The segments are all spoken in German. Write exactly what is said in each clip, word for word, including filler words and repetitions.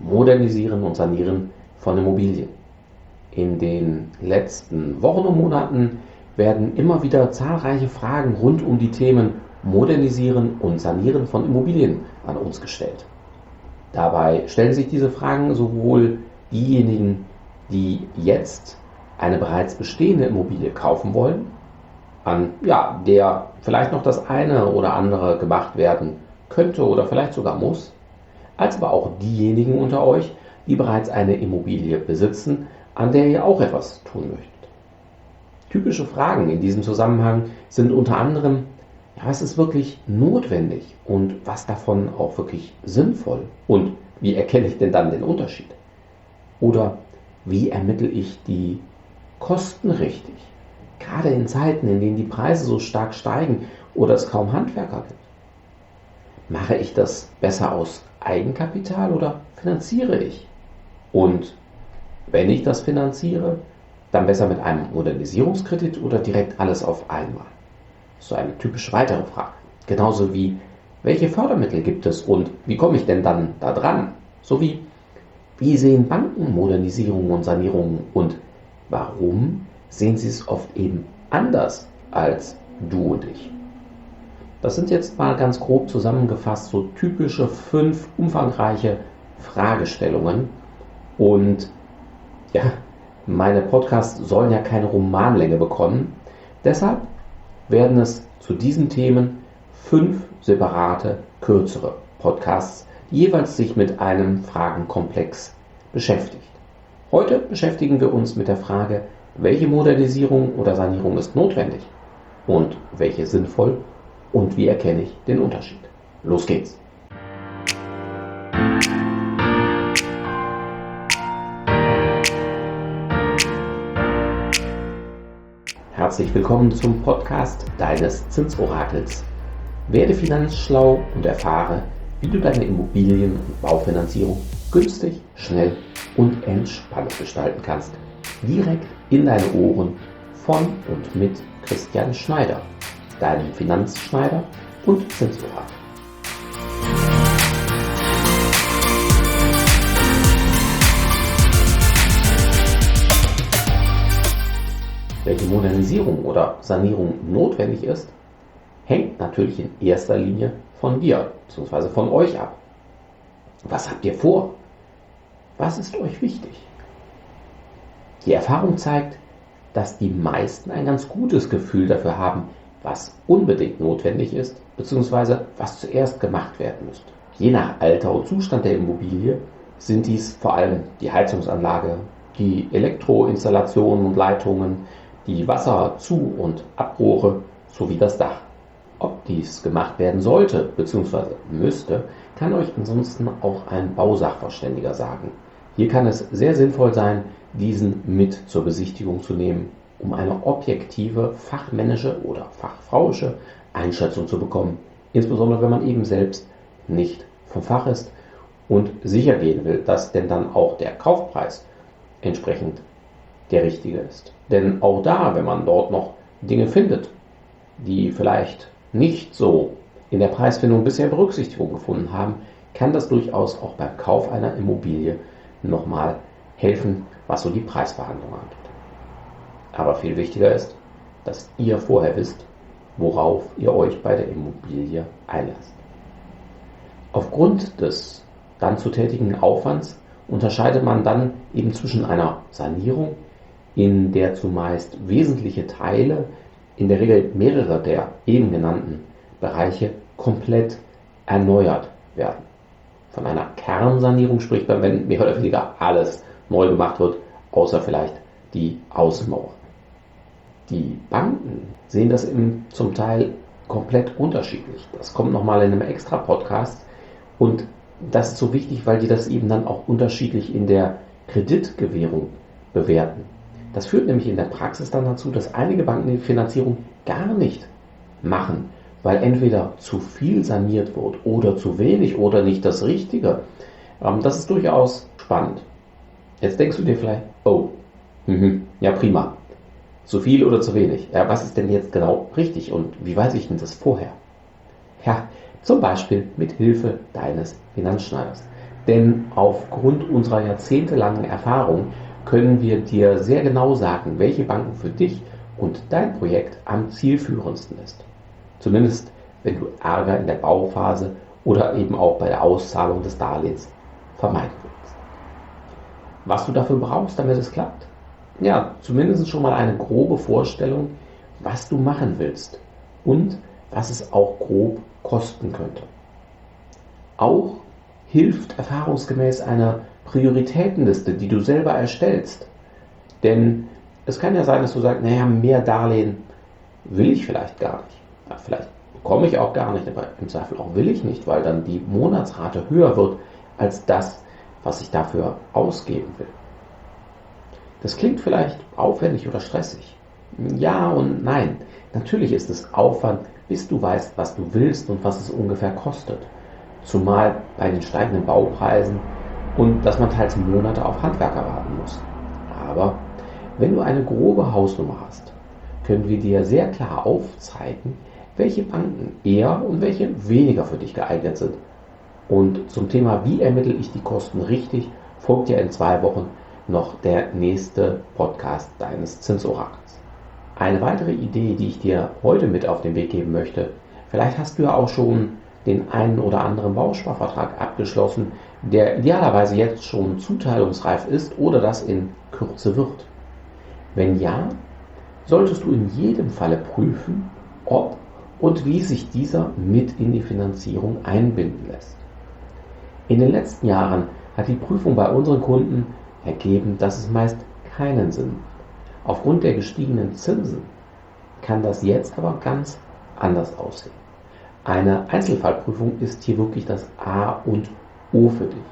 Modernisieren und Sanieren von Immobilien. In den letzten Wochen und Monaten werden immer wieder zahlreiche Fragen rund um die Themen Modernisieren und Sanieren von Immobilien an uns gestellt. Dabei stellen sich diese Fragen sowohl diejenigen, die jetzt eine bereits bestehende Immobilie kaufen wollen, an ja, der vielleicht noch das eine oder andere gemacht werden könnte oder vielleicht sogar muss, als aber auch diejenigen unter euch, die bereits eine Immobilie besitzen, an der ihr auch etwas tun möchtet. Typische Fragen in diesem Zusammenhang sind unter anderem, ja, was ist wirklich notwendig und was davon auch wirklich sinnvoll und wie erkenne ich denn dann den Unterschied? Oder wie ermittle ich die Kosten richtig? Gerade in Zeiten, in denen die Preise so stark steigen oder es kaum Handwerker gibt. Mache ich das besser aus Eigenkapital oder finanziere ich? Und wenn ich das finanziere, dann besser mit einem Modernisierungskredit oder direkt alles auf einmal? So eine typisch weitere Frage. Genauso wie, welche Fördermittel gibt es und wie komme ich denn dann da dran? Sowie, wie sehen Banken Modernisierungen und Sanierungen und warum sehen sie es oft eben anders als du und ich? Das sind jetzt mal ganz grob zusammengefasst so typische fünf umfangreiche Fragestellungen. Und ja, meine Podcasts sollen ja keine Romanlänge bekommen. Deshalb werden es zu diesen Themen fünf separate, kürzere Podcasts, die jeweils sich mit einem Fragenkomplex beschäftigt. Heute beschäftigen wir uns mit der Frage, welche Modernisierung oder Sanierung ist notwendig und welche sinnvoll und wie erkenne ich den Unterschied. Los geht's! Herzlich willkommen zum Podcast deines Zinsorakels. Werde finanzschlau und erfahre, wie du deine Immobilien- und Baufinanzierung günstig, schnell und entspannt gestalten kannst. Direkt in deine Ohren von und mit Christian Schneider, deinem Finanzschneider und Zinsorakel. Welche Modernisierung oder Sanierung notwendig ist, hängt natürlich in erster Linie von dir bzw. von euch ab. Was habt ihr vor? Was ist euch wichtig? Die Erfahrung zeigt, dass die meisten ein ganz gutes Gefühl dafür haben, was unbedingt notwendig ist bzw. was zuerst gemacht werden müsste. Je nach Alter und Zustand der Immobilie sind dies vor allem die Heizungsanlage, die Elektroinstallationen und Leitungen, die Wasser-Zu- und Abrohre sowie das Dach. Ob dies gemacht werden sollte bzw. müsste, kann euch ansonsten auch ein Bausachverständiger sagen. Hier kann es sehr sinnvoll sein, diesen mit zur Besichtigung zu nehmen, um eine objektive, fachmännische oder fachfrauische Einschätzung zu bekommen, insbesondere wenn man eben selbst nicht vom Fach ist und sicher gehen will, dass denn dann auch der Kaufpreis entsprechend der richtige ist. Denn auch da, wenn man dort noch Dinge findet, die vielleicht nicht so in der Preisfindung bisher Berücksichtigung gefunden haben, kann das durchaus auch beim Kauf einer Immobilie nochmal helfen, was so die Preisverhandlungen angeht. Aber viel wichtiger ist, dass ihr vorher wisst, worauf ihr euch bei der Immobilie einlasst. Aufgrund des dann zu tätigen Aufwands unterscheidet man dann eben zwischen einer Sanierung, in der zumeist wesentliche Teile, in der Regel mehrere der eben genannten Bereiche, komplett erneuert werden. Von einer Kernsanierung spricht man, wenn mehr oder weniger alles neu gemacht wird, außer vielleicht die Außenmauer. Die Banken sehen das im, zum Teil komplett unterschiedlich. Das kommt nochmal in einem extra Podcast und das ist so wichtig, weil die das eben dann auch unterschiedlich in der Kreditgewährung bewerten. Das führt nämlich in der Praxis dann dazu, dass einige Banken die Finanzierung gar nicht machen, weil entweder zu viel saniert wird oder zu wenig oder nicht das Richtige. Das ist durchaus spannend. Jetzt denkst du dir vielleicht, oh, mhm, ja prima, zu viel oder zu wenig. Ja, was ist denn jetzt genau richtig und wie weiß ich denn das vorher? Ja, zum Beispiel mit Hilfe deines Finanzschneiders. Denn aufgrund unserer jahrzehntelangen Erfahrung können wir dir sehr genau sagen, welche Banken für dich und dein Projekt am zielführendsten ist. Zumindest wenn du Ärger in der Bauphase oder eben auch bei der Auszahlung des Darlehens vermeiden willst. Was du dafür brauchst, damit es klappt? Ja, zumindest schon mal eine grobe Vorstellung, was du machen willst und was es auch grob kosten könnte. Auch hilft erfahrungsgemäß eine Prioritätenliste, die du selber erstellst. Denn es kann ja sein, dass du sagst, naja, mehr Darlehen will ich vielleicht gar nicht. Ja, vielleicht bekomme ich auch gar nicht, aber im Zweifel auch will ich nicht, weil dann die Monatsrate höher wird als das, was ich dafür ausgeben will. Das klingt vielleicht aufwendig oder stressig. Ja und nein. Natürlich ist es Aufwand, bis du weißt, was du willst und was es ungefähr kostet. Zumal bei den steigenden Baupreisen und dass man teils Monate auf Handwerker warten muss. Aber wenn du eine grobe Hausnummer hast, können wir dir sehr klar aufzeigen, welche Banken eher und welche weniger für dich geeignet sind. Und zum Thema, wie ermittle ich die Kosten richtig, folgt ja in zwei Wochen noch der nächste Podcast deines Zinsorakels. Eine weitere Idee, die ich dir heute mit auf den Weg geben möchte: Vielleicht hast du ja auch schon den einen oder anderen Bausparvertrag abgeschlossen, der idealerweise jetzt schon zuteilungsreif ist oder das in Kürze wird. Wenn ja, solltest du in jedem Falle prüfen, ob und wie sich dieser mit in die Finanzierung einbinden lässt. In den letzten Jahren hat die Prüfung bei unseren Kunden ergeben, dass es meist keinen Sinn macht. Aufgrund der gestiegenen Zinsen kann das jetzt aber ganz anders aussehen. Eine Einzelfallprüfung ist hier wirklich das A und O für dich.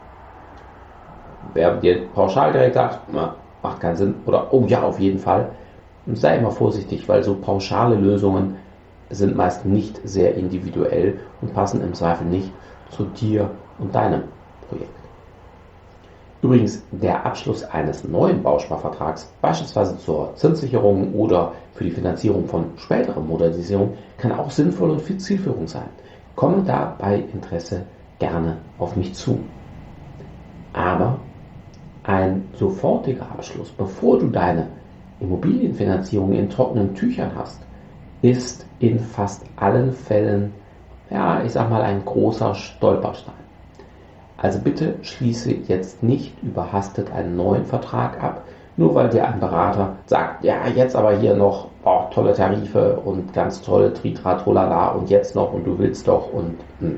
Wer dir pauschal direkt sagt, na, macht keinen Sinn oder oh ja, auf jeden Fall, sei immer vorsichtig, weil so pauschale Lösungen sind meist nicht sehr individuell und passen im Zweifel nicht zu dir und deinem Projekt. Übrigens, der Abschluss eines neuen Bausparvertrags, beispielsweise zur Zinssicherung oder für die Finanzierung von späteren Modernisierungen, kann auch sinnvoll und viel zielführend sein. Komme da bei Interesse gerne auf mich zu. Aber ein sofortiger Abschluss, bevor du deine Immobilienfinanzierung in trockenen Tüchern hast, ist in fast allen Fällen, ja, ich sag mal, ein großer Stolperstein. Also bitte schließe jetzt nicht überhastet einen neuen Vertrag ab, nur weil dir ein Berater sagt, ja, jetzt aber hier noch oh, tolle Tarife und ganz tolle Tritra, Trolala und jetzt noch und du willst doch und hm.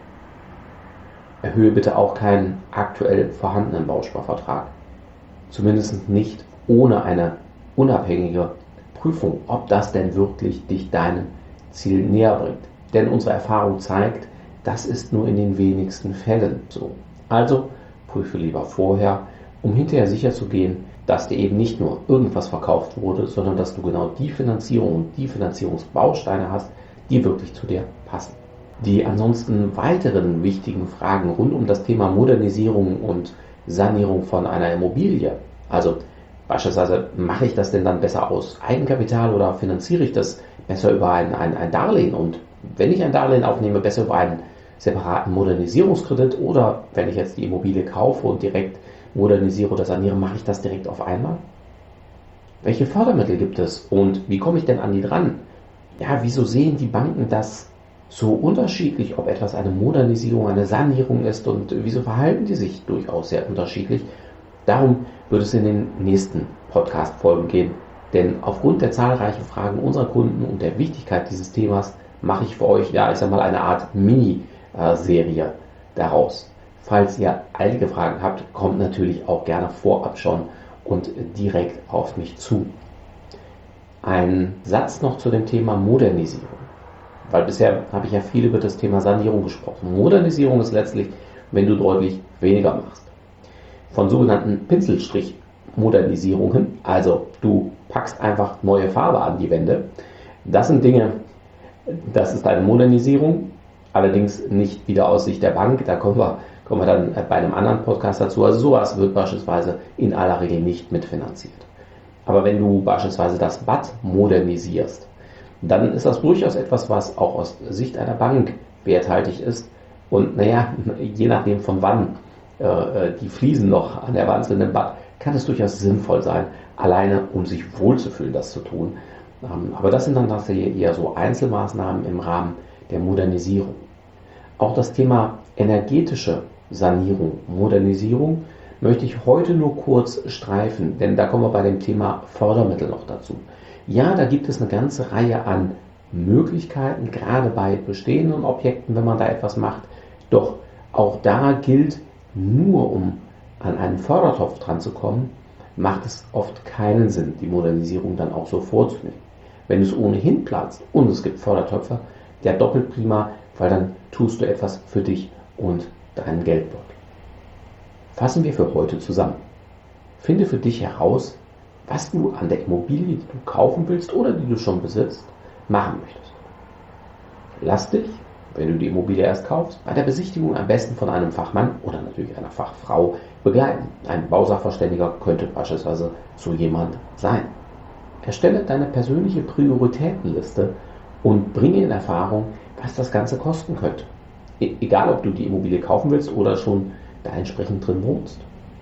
Erhöhe bitte auch keinen aktuell vorhandenen Bausparvertrag. Zumindest nicht ohne eine unabhängige Prüfung, ob das denn wirklich dich deinem Ziel näher bringt. Denn unsere Erfahrung zeigt, das ist nur in den wenigsten Fällen so. Also prüfe lieber vorher, um hinterher sicher zu gehen, dass dir eben nicht nur irgendwas verkauft wurde, sondern dass du genau die Finanzierung und die Finanzierungsbausteine hast, die wirklich zu dir passen. Die ansonsten weiteren wichtigen Fragen rund um das Thema Modernisierung und Sanierung von einer Immobilie, also beispielsweise, mache ich das denn dann besser aus Eigenkapital oder finanziere ich das besser über ein, ein, ein Darlehen? Und wenn ich ein Darlehen aufnehme, besser über einen separaten Modernisierungskredit oder wenn ich jetzt die Immobilie kaufe und direkt modernisiere oder saniere, mache ich das direkt auf einmal? Welche Fördermittel gibt es und wie komme ich denn an die dran? Ja, wieso sehen die Banken das so unterschiedlich, ob etwas eine Modernisierung, eine Sanierung ist und wieso verhalten die sich durchaus sehr unterschiedlich? Darum wird es in den nächsten Podcast-Folgen gehen, denn aufgrund der zahlreichen Fragen unserer Kunden und der Wichtigkeit dieses Themas mache ich für euch, ja, ich sag mal, eine Art Mini-Serie daraus. Falls ihr einige Fragen habt, kommt natürlich auch gerne vorab schon und direkt auf mich zu. Ein Satz noch zu dem Thema Modernisierung, weil bisher habe ich ja viel über das Thema Sanierung gesprochen. Modernisierung ist letztlich, wenn du deutlich weniger machst. Von sogenannten Pinselstrich-Modernisierungen, also du packst einfach neue Farbe an die Wände. Das sind Dinge, das ist eine Modernisierung, allerdings nicht wieder aus Sicht der Bank, da kommen wir, kommen wir dann bei einem anderen Podcast dazu. Also sowas wird beispielsweise in aller Regel nicht mitfinanziert. Aber wenn du beispielsweise das Bad modernisierst, dann ist das durchaus etwas, was auch aus Sicht einer Bank werthaltig ist und naja, je nachdem von wann äh, die Fliesen noch an der Wand sind im Bad, kann es durchaus sinnvoll sein, alleine um sich wohlzufühlen, das zu tun. Ähm, aber das sind dann tatsächlich eher so Einzelmaßnahmen im Rahmen der Modernisierung. Auch das Thema energetische Sanierung, Modernisierung möchte ich heute nur kurz streifen, denn da kommen wir bei dem Thema Fördermittel noch dazu. Ja, da gibt es eine ganze Reihe an Möglichkeiten, gerade bei bestehenden Objekten, wenn man da etwas macht. Doch auch da gilt, nur um an einen Fördertopf dran zu kommen, macht es oft keinen Sinn, die Modernisierung dann auch so vorzunehmen. Wenn du es ohnehin planst und es gibt Fördertöpfe, ja doppelt prima, weil dann tust du etwas für dich und deinen Geldbeutel. Fassen wir für heute zusammen. Finde für dich heraus, was du an der Immobilie, die du kaufen willst oder die du schon besitzt, machen möchtest. Lass dich, wenn du die Immobilie erst kaufst, bei der Besichtigung am besten von einem Fachmann oder natürlich einer Fachfrau begleiten. Ein Bausachverständiger könnte beispielsweise so jemand sein. Erstelle deine persönliche Prioritätenliste und bringe in Erfahrung, was das Ganze kosten könnte. E- egal, ob du die Immobilie kaufen willst oder schon da entsprechend drin wohnst.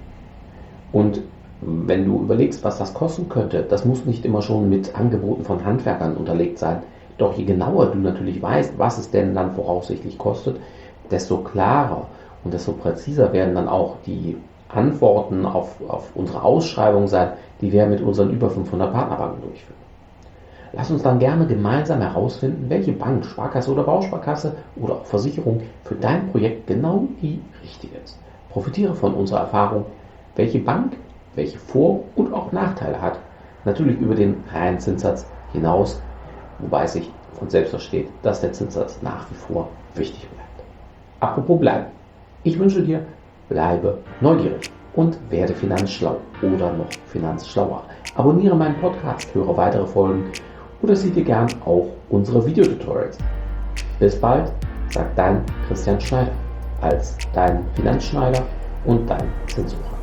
Und wenn du überlegst, was das kosten könnte, das muss nicht immer schon mit Angeboten von Handwerkern unterlegt sein. Doch je genauer du natürlich weißt, was es denn dann voraussichtlich kostet, desto klarer und desto präziser werden dann auch die Antworten auf, auf unsere Ausschreibung sein, die wir mit unseren über fünfhundert Partnerbanken durchführen. Lass uns dann gerne gemeinsam herausfinden, welche Bank, Sparkasse oder Bausparkasse oder auch Versicherung für dein Projekt genau die richtige ist. Profitiere von unserer Erfahrung, welche Bank welche Vor- und auch Nachteile hat. Natürlich über den reinen Zinssatz hinaus, wobei es sich von selbst versteht, dass der Zinssatz nach wie vor wichtig bleibt. Apropos bleiben. Ich wünsche dir, bleibe neugierig und werde finanzschlau oder noch finanzschlauer. Abonniere meinen Podcast, höre weitere Folgen oder sieh dir gern auch unsere Videotutorials. Bis bald, sagt dein Christian Schneider als dein Finanzschneider und dein Zinssucher.